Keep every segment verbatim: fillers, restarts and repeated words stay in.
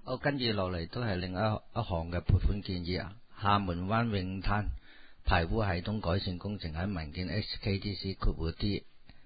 好，跟住落嚟都係另一一項嘅撥款建議啊。廈門灣泳灘排污系統改善工程喺文件 H K D C 括弧 D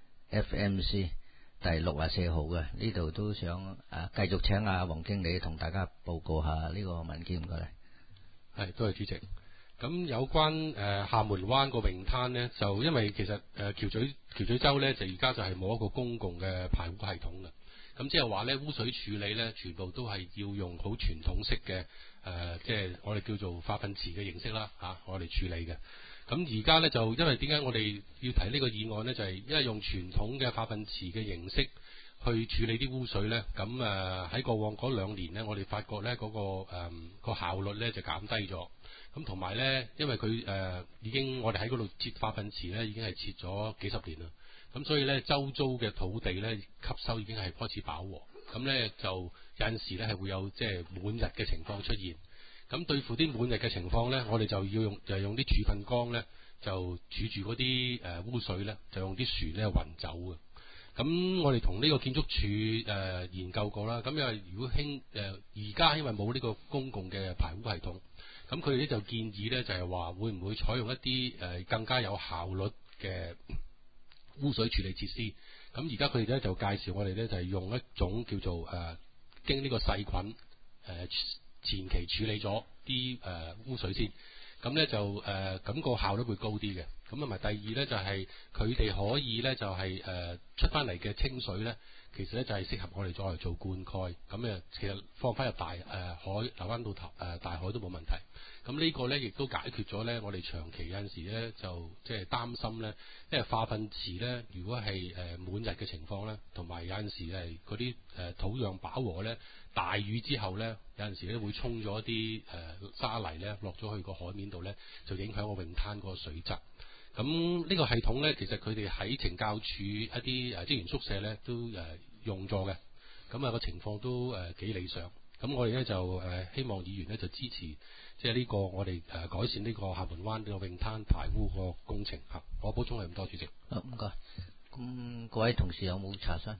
F M C 第六十四號嘅，呢度都想啊繼續請阿黃經理同大家報告下呢個文件過嚟。 係，多謝主席。咁有關誒、呃、廈門灣個泳灘呢，就因為其實誒、呃、橋咀橋咀洲呢，就而家就係冇一個公共嘅排污系統嘅。咁即係話咧，污水處理咧，全部都係要用好傳統式嘅誒，即、呃、係、就是、我哋叫做化糞池嘅形式啦，嚇、啊，我哋處理嘅。咁而家咧就因為點解我哋要提呢個議案咧？就係、是、因為用傳統嘅化糞池嘅形式去處理啲污水咧，咁誒喺過往嗰兩年咧，我哋發覺咧嗰、那個誒、呃、個效率咧就減低咗。咁同埋咧，因為佢誒、呃、已經我哋喺嗰度設化糞池咧，已經係設咗幾十年啦。咁所以咧，周遭嘅土地咧吸收已經係開始飽和，咁咧就有陣時咧係會有即係滿溢嘅情況出現。咁對付啲滿溢嘅情況咧，我哋就要用就係用啲儲糞缸咧，就儲住嗰啲誒污水咧，就用啲船咧運走嘅。咁我哋同呢個建築署誒、呃、研究過啦。咁因為如果興誒而家因為冇呢個公共嘅排污系統，咁佢哋咧就建議咧就係、是、話會唔會採用一啲誒、呃、更加有效率嘅污水處理設施。咁而家佢哋咧就介紹我哋咧就係、是、用一種叫做誒、呃、經呢個細菌誒、呃、前期處理咗啲誒污水先，咁咧就誒咁、呃那個效率會高啲嘅。咁同埋第二咧就係佢哋可以咧就係、是、誒、呃、出翻嚟嘅清水咧，其實咧就係、是、適合我哋再嚟做灌溉。咁誒其實放翻入大誒、呃、海流翻到頭誒、呃、大海都冇問題。咁呢個咧亦都解決咗咧我哋長期有陣時咧就即係擔心咧，因為化糞池咧如果係誒、呃、滿溢嘅情況咧，同埋有陣時係嗰啲誒土壤飽和咧，大雨之後咧有陣時咧會沖咗一啲誒、呃、沙泥咧落咗去個海面度咧，就影響個泳灘嗰個水質。咁呢個系統咧，其實佢哋喺懲教署一啲誒職員宿舍咧都誒、呃、用咗嘅，咁啊個情況都誒幾、呃、理想。咁我哋咧就誒、呃、希望議員咧就支持，即係呢個我哋誒、呃、改善呢個廈門灣呢個泳灘排污個工程嚇。我補充係咁多，主席。 好，唔該。咁各位同事有冇查詢？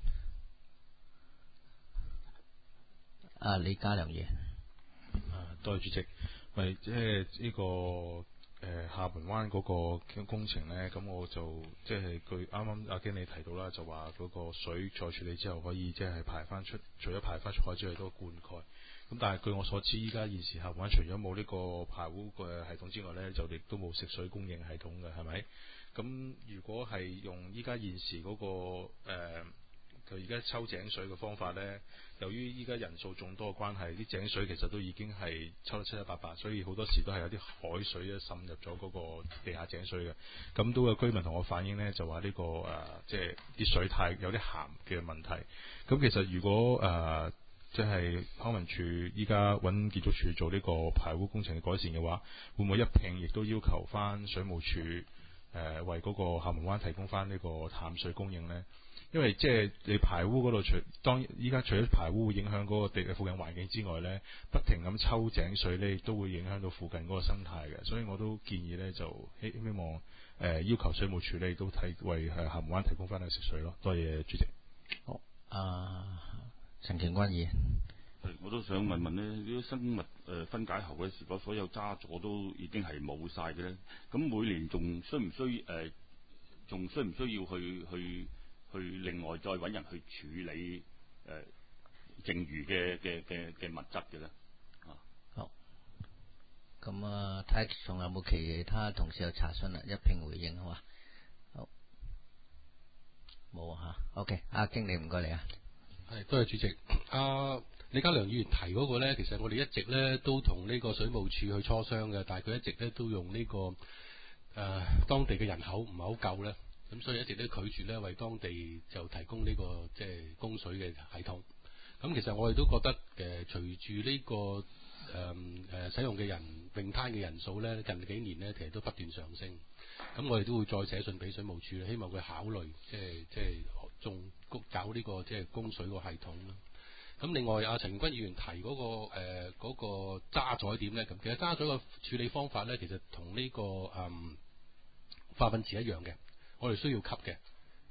啊，李家良議員。 啊，多謝主席。咪即係呢個。誒廈門灣嗰個工程呢，咁我就即係佢啱啱阿經理提到啦，就話嗰個水再處理之後可以即係排翻出，除咗排翻出海之外都灌溉。咁但係據我所知，依家現時廈門灣除咗冇呢個排污嘅系統之外呢，就亦都冇食水供應系統嘅，係咪？咁如果係用依家現時嗰個誒佢而家抽井水嘅方法呢，由於依家人數眾多嘅關係，啲井水其實都已經係抽得七七八八，所以好多時都係有啲海水咧滲入咗嗰個地下井水嘅。咁都有居民同我反映呢，就話呢、這個誒即係啲水太有啲鹹嘅問題。咁其實如果誒即係康文署依家揾建築署做呢個排污工程嘅改善嘅話，會唔會一併亦都要求翻水務署誒、呃、為嗰個廈門灣提供翻呢個淡水供應呢？因為即係你排污嗰度，除當依家除咗排污會影響嗰個地嘅附近環境之外呢，不停咁抽井水呢，都會影響到附近嗰個生態嘅。所以我都建議呢，就希希望誒、呃、要求水務署呢都提為誒廈門灣提供翻啲食水咯。多謝主席。 好，啊陳競軍議員。 我都想問問呢，呢啲生物誒分解後嘅時候，所有渣滓都已經係冇晒嘅咧，咁每年仲需唔需誒？仲、呃、需唔需要去去？去另外再揾人去處理誒、呃、剩餘嘅嘅嘅嘅物質嘅咧啊。 好，咁啊，睇下仲有冇其他同事有查詢啦，一併回應好嘛？好，冇啊嚇。OK，阿經理唔該你啊。 係，多謝主席。阿李家良議員提嗰個咧，其實我哋一直咧都同呢個水務署去磋商嘅，但係佢一直咧都用呢、這個誒、呃、當地嘅人口唔係好夠咧。咁所以一直都拒絕咧為當地就提供呢、這個即係、就是、供水嘅系統。咁其實我哋都覺得誒、呃，隨住呢、這個誒誒、呃、使用嘅人泳灘嘅人數咧，近幾年咧其實都不斷上升。咁我哋都會再寫信俾水務署，希望佢考慮即係即係仲搞呢、這個即係、就是、供水個系統啦。咁另外阿陳競軍議員提嗰、那個誒嗰、呃那個渣滓點咧，咁其實渣滓個處理方法咧，其實同呢、這個誒、嗯、化糞池一樣嘅。我哋需要吸嘅，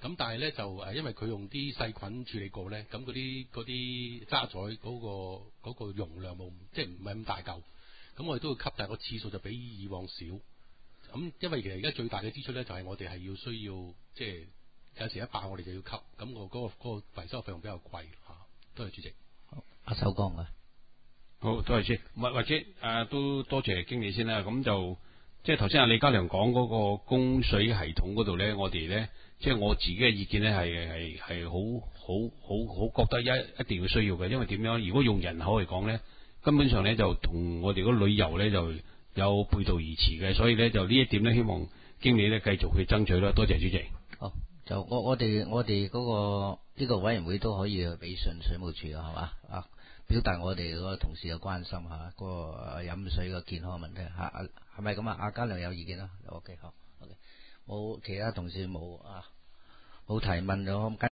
咁但係咧就誒，因為佢用啲細菌處理過咧，咁嗰啲嗰啲渣滓嗰個嗰個容量冇，即係唔係咁大嚿。咁我哋都要吸，但係個次數就比以往少。咁因為其實而家最大嘅支出咧，就係我哋係要需要，即係有時一爆我哋就要吸，咁我嗰個嗰個維修費用比較貴嚇。多謝主席。 阿首光啊， 好，多謝先。或或者誒、啊、都多謝經理先啦。咁就即係頭先阿李家良講嗰個供水系統嗰度咧，我哋咧即係我自己嘅意見咧係係係好好好好覺得一一定要需要嘅，因為點樣？如果用人口嚟講咧，根本上咧就同我哋嗰旅遊咧就有背道而馳嘅，所以咧就呢一點咧，希望經理咧繼續去爭取啦。多謝主席。 好，就我我哋我哋嗰個呢個委員會都可以俾信水務署啊，係嘛啊，表達我哋嗰個同事嘅關心嚇，嗰個飲水嘅健康問題嚇，係咪咁啊？阿家良有意見啦？OK，好 OK，冇其他同事冇啊，冇提問咗。